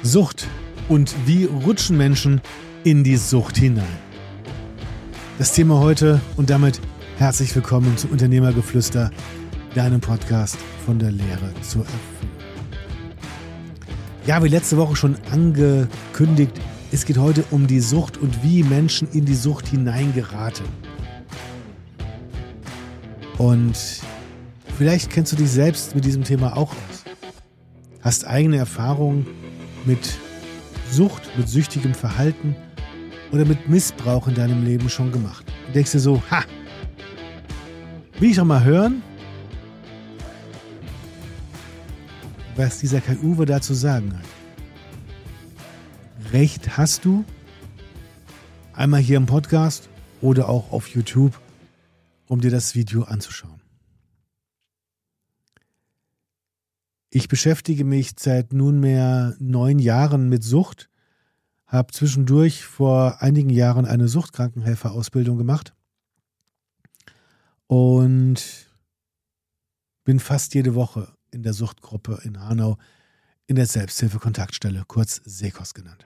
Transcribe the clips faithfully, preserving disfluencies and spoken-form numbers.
Sucht und wie rutschen Menschen in die Sucht hinein. Das Thema heute und damit herzlich willkommen zum Unternehmergeflüster, deinem Podcast von der Lehre zur Erfüllung. Ja, wie letzte Woche schon angekündigt, es geht heute um die Sucht und wie Menschen in die Sucht hineingeraten. Und vielleicht kennst du dich selbst mit diesem Thema auch aus. Hast eigene Erfahrungen mit Sucht, mit süchtigem Verhalten oder mit Missbrauch in deinem Leben schon gemacht. Du denkst dir so, ha, will ich doch mal hören, was dieser Kai Uwe da zu sagen hat. Recht hast du, einmal hier im Podcast oder auch auf YouTube, um dir das Video anzuschauen. Ich beschäftige mich seit nunmehr neun Jahren mit Sucht, habe zwischendurch vor einigen Jahren eine Suchtkrankenhelferausbildung gemacht und bin fast jede Woche in der Suchtgruppe in Hanau in der Selbsthilfe-Kontaktstelle, kurz SECOS genannt.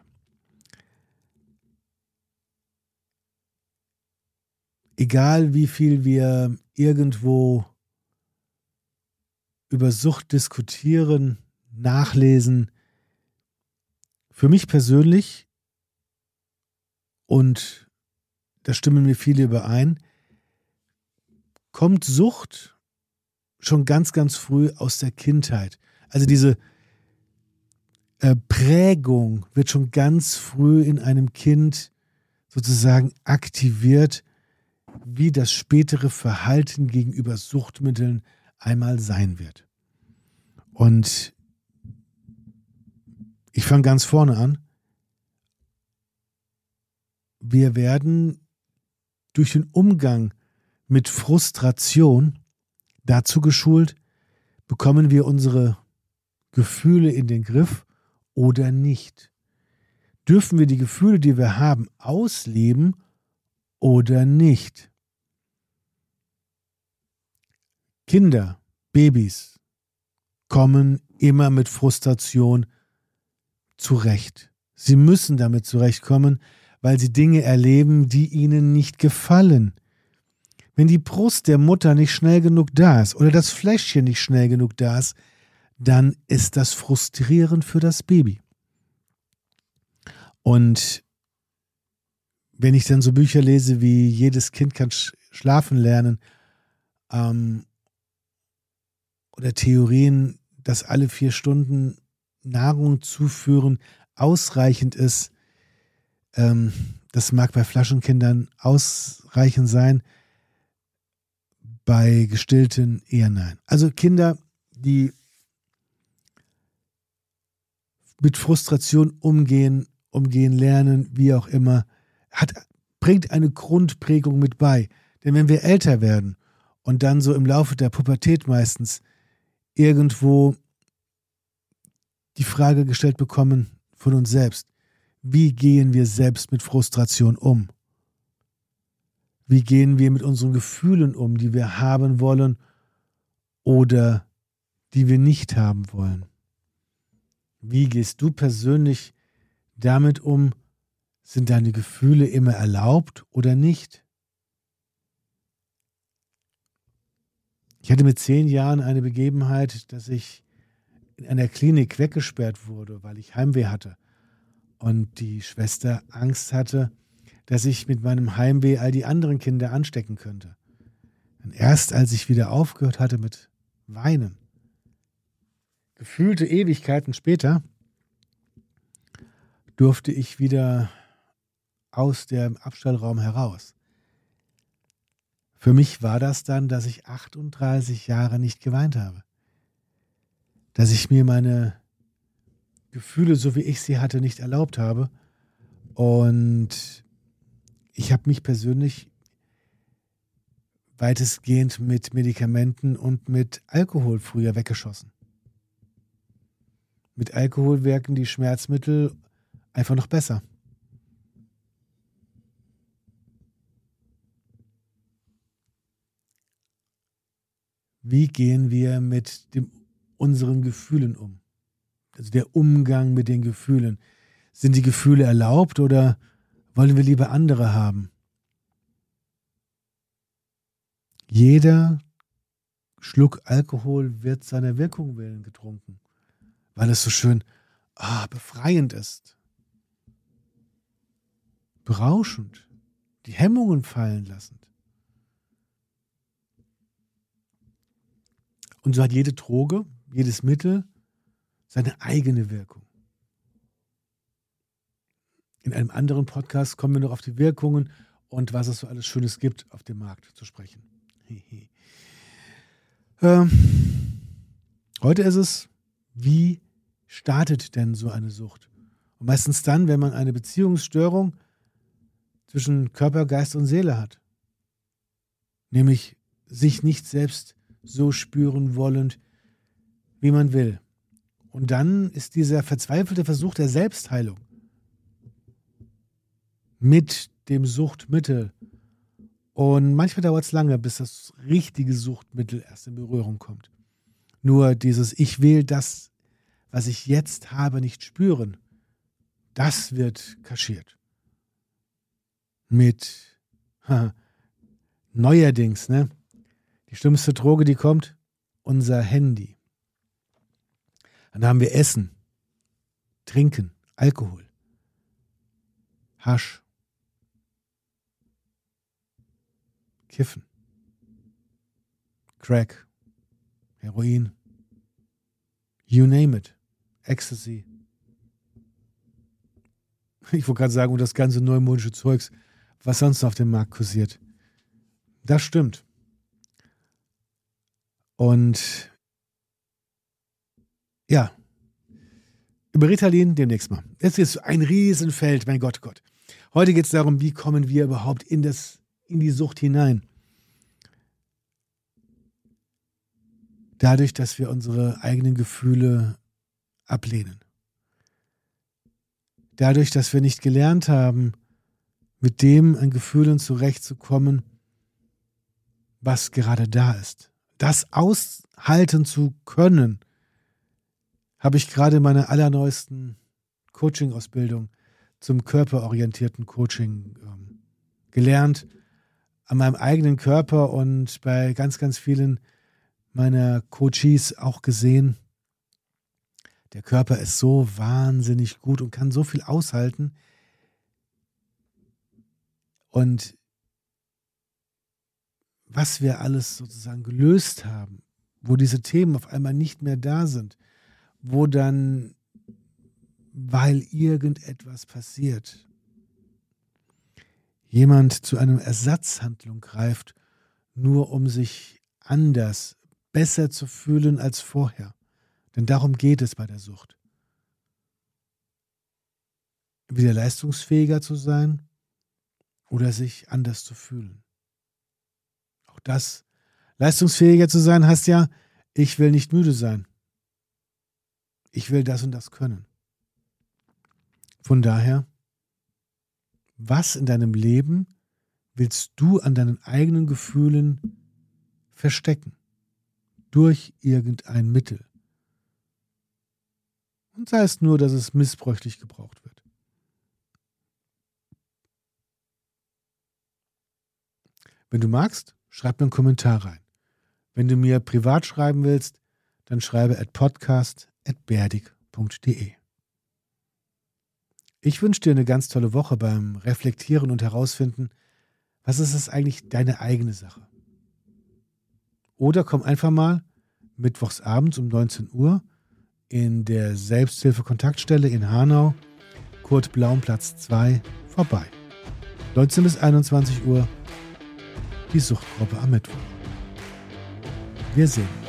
Egal wie viel wir irgendwo über Sucht diskutieren, nachlesen, für mich persönlich, und da stimmen mir viele überein, kommt Sucht schon ganz, ganz früh aus der Kindheit. Also diese äh, Prägung wird schon ganz früh in einem Kind sozusagen aktiviert, wie das spätere Verhalten gegenüber Suchtmitteln einmal sein wird. Und ich fange ganz vorne an. Wir werden durch den Umgang mit Frustration dazu geschult, bekommen wir unsere Gefühle in den Griff oder nicht. Dürfen wir die Gefühle, die wir haben, ausleben oder nicht? Kinder, Babys kommen immer mit Frustration zurecht. Sie müssen damit zurechtkommen, weil sie Dinge erleben, die ihnen nicht gefallen. Wenn die Brust der Mutter nicht schnell genug da ist oder das Fläschchen nicht schnell genug da ist, dann ist das frustrierend für das Baby. Und wenn ich dann so Bücher lese wie Jedes Kind kann sch- schlafen lernen, ähm, oder Theorien, dass alle vier Stunden Nahrung zuführen ausreichend ist, ähm, das mag bei Flaschenkindern ausreichend sein, bei Gestillten eher nein. Also Kinder, die mit Frustration umgehen, umgehen lernen, wie auch immer, hat, bringt eine Grundprägung mit bei. Denn wenn wir älter werden und dann so im Laufe der Pubertät meistens irgendwo die Frage gestellt bekommen von uns selbst, wie gehen wir selbst mit Frustration um? Wie gehen wir mit unseren Gefühlen um, die wir haben wollen oder die wir nicht haben wollen? Wie gehst du persönlich damit um? Sind deine Gefühle immer erlaubt oder nicht? Ich hatte mit zehn Jahren eine Begebenheit, dass ich in einer Klinik weggesperrt wurde, weil ich Heimweh hatte. Und die Schwester Angst hatte, dass ich mit meinem Heimweh all die anderen Kinder anstecken könnte. Und erst als ich wieder aufgehört hatte mit Weinen, gefühlte Ewigkeiten später, durfte ich wieder aus dem Abstellraum heraus. Für mich war das dann, dass ich achtunddreißig Jahre nicht geweint habe. Dass ich mir meine Gefühle, so wie ich sie hatte, nicht erlaubt habe. Und ich habe mich persönlich weitestgehend mit Medikamenten und mit Alkohol früher weggeschossen. Mit Alkohol wirken die Schmerzmittel einfach noch besser. Wie gehen wir mit dem, unseren Gefühlen um? Also der Umgang mit den Gefühlen. Sind die Gefühle erlaubt oder wollen wir lieber andere haben? Jeder Schluck Alkohol wird seiner Wirkung willen getrunken, weil es so schön ah, befreiend ist. Berauschend. Die Hemmungen fallen lassend. Und so hat jede Droge, jedes Mittel seine eigene Wirkung. In einem anderen Podcast kommen wir noch auf die Wirkungen und was es so alles Schönes gibt auf dem Markt zu sprechen. ähm, heute ist es, wie startet denn so eine Sucht? Und meistens dann, wenn man eine Beziehungsstörung zwischen Körper, Geist und Seele hat. Nämlich sich nicht selbst so spüren wollend, wie man will. Und dann ist dieser verzweifelte Versuch der Selbstheilung mit dem Suchtmittel. Und manchmal dauert es lange, bis das richtige Suchtmittel erst in Berührung kommt. Nur dieses Ich will das, was ich jetzt habe, nicht spüren, das wird kaschiert. Mit haha, neuerdings, ne? Die schlimmste Droge, die kommt, unser Handy. Dann haben wir Essen, Trinken, Alkohol, Hasch, Kiffen, Crack, Heroin, you name it, Ecstasy. Ich wollte gerade sagen, und das ganze neumodische Zeugs, was sonst auf dem Markt kursiert. Das stimmt. Und ja, über Ritalin demnächst mal. Es ist ein Riesenfeld, mein Gott, Gott. Heute geht es darum, wie kommen wir überhaupt in, das, in die Sucht hinein. Dadurch, dass wir unsere eigenen Gefühle ablehnen. Dadurch, dass wir nicht gelernt haben, mit dem an Gefühlen zurechtzukommen, was gerade da ist. Das aushalten zu können, habe ich gerade in meiner allerneuesten Coaching-Ausbildung zum körperorientierten Coaching ähm, gelernt, an meinem eigenen Körper und bei ganz, ganz vielen meiner Coaches auch gesehen. Der Körper ist so wahnsinnig gut und kann so viel aushalten. Und was wir alles sozusagen gelöst haben, wo diese Themen auf einmal nicht mehr da sind, wo dann, weil irgendetwas passiert, jemand zu einer Ersatzhandlung greift, nur um sich anders, besser zu fühlen als vorher. Denn darum geht es bei der Sucht. Wieder leistungsfähiger zu sein oder sich anders zu fühlen. Auch das, leistungsfähiger zu sein, heißt ja, ich will nicht müde sein. Ich will das und das können. Von daher, was in deinem Leben willst du an deinen eigenen Gefühlen verstecken? Durch irgendein Mittel. Und sei es nur, dass es missbräuchlich gebraucht wird. Wenn du magst, schreib mir einen Kommentar rein. Wenn du mir privat schreiben willst, dann schreibe at podcast at berdig punkt de. Ich wünsche dir eine ganz tolle Woche beim Reflektieren und Herausfinden, was ist es eigentlich deine eigene Sache. Oder komm einfach mal mittwochs abends um neunzehn Uhr in der Selbsthilfe-Kontaktstelle in Hanau, Kurt-Blaum-Platz zwei, vorbei. neunzehn bis einundzwanzig Uhr, die Suchtgruppe am Mittwoch. Wir sehen uns.